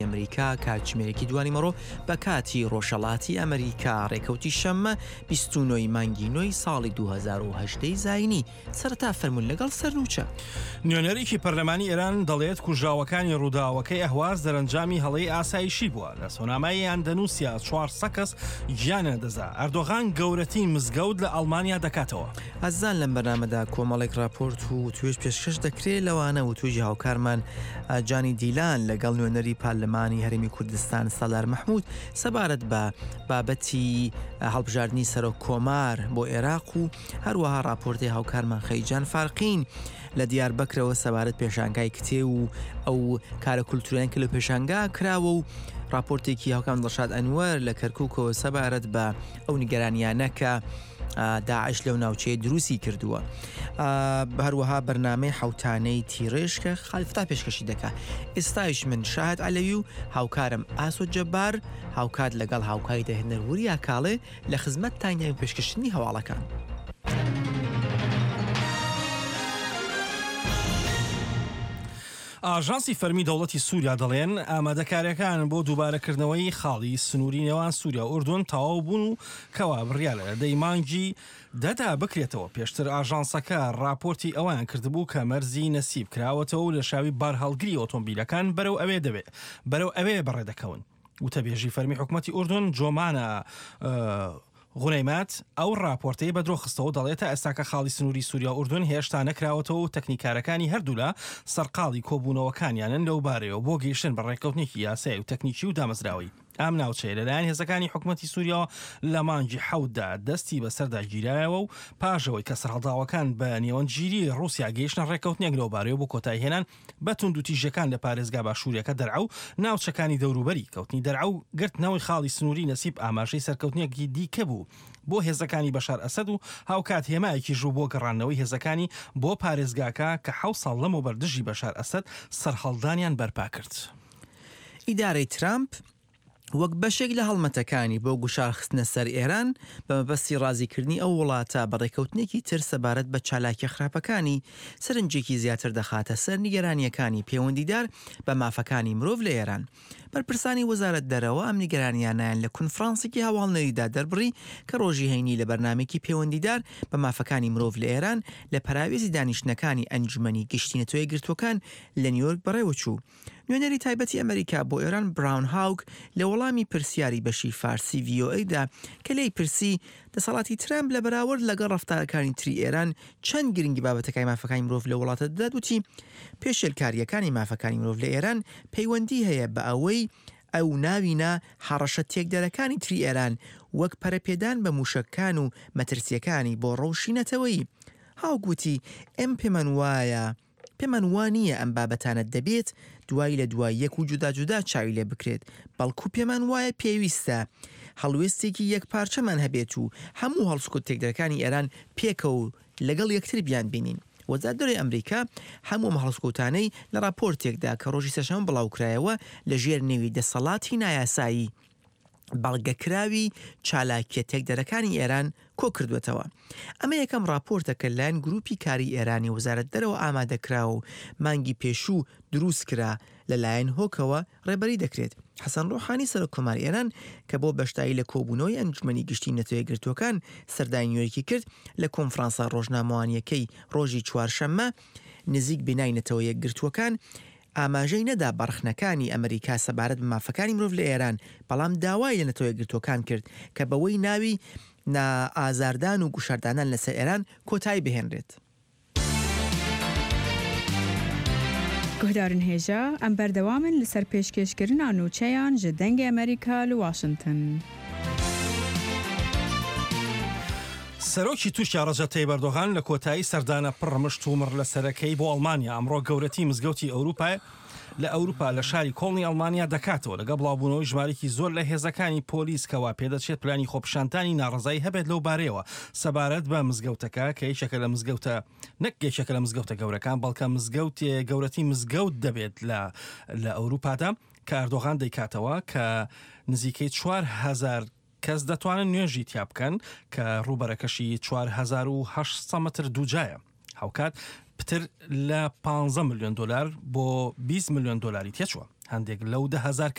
ئەمریکا کاتژمێرێکی دوانی مەڕۆ بە کاتی ڕۆژهەڵاتی ئەمریکا ڕێکەوتی شەممە 29 مانگی نۆی ساڵی 2010 زاینی سەرەتا فەرمون لەگەڵ سەرنووچە. نوێنەرێکی پەرلەمانی ئێران دەڵێت کوژراوەکانی ڕووداوەکەی ئەهواز دەرەنجامی هەڵەی ئاسایشی بووە. لە سۆناماییان دەنووسیا 400 کەس گیانە دەزا. ئەردۆغان گەورەترین مزگەوت لە ئەڵمانیا دەکاتەوە. ئەزان لەم بەرنامەدا کۆمەڵێک راپۆرت و توێژ پێشکەش دەکرێت لەوانە و توێژی هاوکارمان جانی دیلان لەگەڵ نوێنەری پارلەمانی هەرێمی کوردستان سالار مەحموود سەبارەت بە بابەتی هەڵبژاردننی سەرۆک کۆمار بۆ عێراق و هەروەها راپۆرتی هاوکارمان خەیجان فارقین لە دیاربەکرەوە سەبارەت پێشانگای کتێ و ئەو کارە کولتوریان کە لە پێشانگا کراوە و راپۆرتێکی هاوکام دڵشاد ئەنوەر لە کەرکووکەوە سەبارەت بە ئەو نیگەرانیانە کە داعش لەو ناوچەیە دروستی کردووە. هەروەها بەرنامەی حوتانەی تیڕێژ کە خالیفتا پێشکەشی دەکا. ئێستایش من شاهد عەلەوی و هاوکارم ئاسۆ جەبار هاوکات لەگەڵ هاوکاری دەهێنەر وریا کاڵێ لە خزمەت تانیای پێشکەشتنی هەواڵەکان. ئاژانسی فەرمی دەوڵەتی سووریا دەڵێن ئامادەکاریەکان بۆ دووبارەکردنەوەی خاڵی سنووری نێوان سووریا و ئوردون تەواو بوون و کەوا بڕیار لە دەی مانگی دەدا بکرێتەوە. پێشتر ئاژانسەکە راپۆرتی ئەوان کردبوو کە مەرزی نەسیب کراوەتەوە و لە شاوی بارهەڵگری ئۆتۆمبیلەکان بەرەو ئەوێ بەڕێدەکەون. وتەبێژی فەرمی حکومەتی ئوردون جۆمانە غونەیمات ئەو راپۆرتەی بە درۆ خستەوە دەڵێتە ئێستاکە خاڵی سنووری سووریا ئوردون هێشتا نەکراوەتەوە و تەکنیکارەکانی هەردوو لە سەرقاڵی کۆبوونەوەکانیانن لەو بارەیەوە بۆ گەیشتن بە ڕێکەوتنێکی یاسایی و تەکنیکی و دامەزراوی. ئام ناوچەیە لەلایەن هێزەکانی حکومەتی سووریا لە مانگی حەوتدا دەستی بەسەردا گیرایەوە و پاشەوەی کە سەرهەڵداوەکان بە نێوەنگیری ڕووسیا گەیشتنە ڕێکەوتنێک لەو بارەیە بۆ کۆتایی هێنان بە توندوتیژەکان لە پارێزگا باشووریەکە دەرعا و ناوچەکانی دەوروبەری کەوتنی دەرعا و گرتنەوەی خاڵی سنووری نەسیب ئاماژەی سەرکەوتنێکی دیکە بوو بۆ هێزەکانی بەشار ئەسەد و هاوکات هێمایەکی ژوو بۆ گەڕانەوەی هێزەکانی بۆ پارێزگاکە کە 7 ساڵ لەمەوبەر دژی بەشار ئەسەد سەرهەڵدانیان بەرپا کرد. ئیدارەی ترامپ وەک بەشێک لە هەڵمەتەکانی بۆ گوشارخستنە سەر ئێران بە مەبەستی ڕازیکردنی ئەو وڵاتە بە ڕێکەوتنێکی تر سەبارەت بە چالاکیە خراپەکانی سەرنجێکی زیاتر دەخاتە سەر نیگەرانیەکانی پەیوەندیدار بە مافەکانی مرۆڤ لە ئێران. بەرپرسانی وەزارەت دەرەوە ئەم نیگەرانیانیان لە کونفرانسێکی هەواڵنەریدا دەربڕی کە ڕۆژی هەینی لە بەرنامێکی پەیوەندیدار بە مافەکانی مرۆڤ لە ئێران لە پەراوێزی دانیشتنەکانی ئەنجومەنی گشتینە تۆیە گرتوەکان لە نیویۆرک بەڕێوەچوو. نوێنەری تایبەتی ئەمریکا بۆ ئێران براون هاوگ لە وەڵامی پرسیاری بەشی فارسی VOAدا کە لێی پرسی دەسەڵاتی ترامپ لە بەراورد لەگەڵ ڕەفتارەکانی تری ئێران چەند گرنگی بابەتەکانی مافەکانی مرۆڤ لە وڵاتە دەدات وتی پێشێلکاریەکانی مافەکانی مرۆڤ لە ئێران پەیوەندی هەیە بە ئەوەی ئەو ناوینە هەڕەشە تێکدەرەکانی تری ئێران وەک پەرەپێدان بە موشەکان و مەترسیەکانی بۆ ڕەوشینەتەوەی. هاوگوتی ئەم پێمان وانییە ئەم بابەتانە دەبێت دوای لە دوای یەک و جودا چاوی لێ بکرێت، بەڵکو پێمان وایە پێویستە هەڵوێستێکی یەک پارچەمان هەبێت و هەموو هەڵسکوت تێکدەرەکانی ئێران پێکە و لەگەڵ یەکتر بیان بینین. وەزارەتی ئەمریکا هەموو هەڵسکوتانەی لە راپۆرتێکدا کە ڕۆژی سەشەمە بڵاوکرایەوە لە ژێر نێوی دەسەڵاتی نایاسایی بەڵگەکراوی چالاکیە تێکدەرەکانی ئێران کۆ کردوێتەوە. ئەمە یەکەم راپۆرتەکە لایەن گروپی کاری ئێرانی وەزارەت دەرەوە ئامادەکراوە و مانگی پێشوو دروست کرا لەلایەن هۆکەوە ڕێبەری دەکرێت. حەسەن ڕۆحانی سەرۆکۆماری ئێران کە بۆ بەشداری لە کۆبوونەوەی ئەنجومەنی گشتی نەتەوەیە گرتوەکان سەردانی نیویۆرکی کرد لە کۆنفرانسە ڕۆژنامەوانیەکەی ڕۆژی چوارشەممە نزیک بینای نەتەوە یەکگرتوەکان ئاماژەی نەدا بەڕخنەکانی ئەمریکا سەبارەت بە مافەکانی مرۆڤ لە ئێران، بەڵام داوای لە نەتەوە یەکگرتوەکان کرد کە بەوەی ناوی ئازاردان و گوشاردانان لەسەر ئێران کۆتایی بهێنرێت. گهدارن هێژە ئەم بەردەوامن لەسەر پێشکەشکردنا نوچەیان ji dengê ئەمریکا لە واشنگتن. سەرۆکی تووشیا ڕەجەب تەیب ئەردۆغان لە کۆتایی سەردانە پڕمشت و مڕ لە سەرەکەی بۆ ئەڵمانیا ئەمڕۆ گەورەتی مزگەوتی ئەوروپای لە ئەوروپا لە شاری کۆڵنی ئەڵمانیا دەکاتەوە لەگە بڵاوبوونەوەی ژمارەی زۆر لە هێزەکانی پۆلیس کەوا پێدەچێت پلانی خۆپشاندانی ناڕزایی هەبێت لەو بارەیەوە سەبارەت بە مزگەوتەکە کە یەکێکە لە مزگەوتە نەکێکێکە لە مزگەوتە گەورەکان بەڵکە گەورەتی مزگەوت دەبێت لە ئەوروپادا کە ئەردۆغان دەیکاتەوە کە نزیکەی 4,000 کەس دەتوانن نوێژی تیا بکەن کە ڕووبەرەکەشی 4,800 متر دووجایە. هاوکات پتر لە 15 میلیۆن دلار بۆ 20 میلیۆن دلاری تێچووە هەندێک لەو 10,000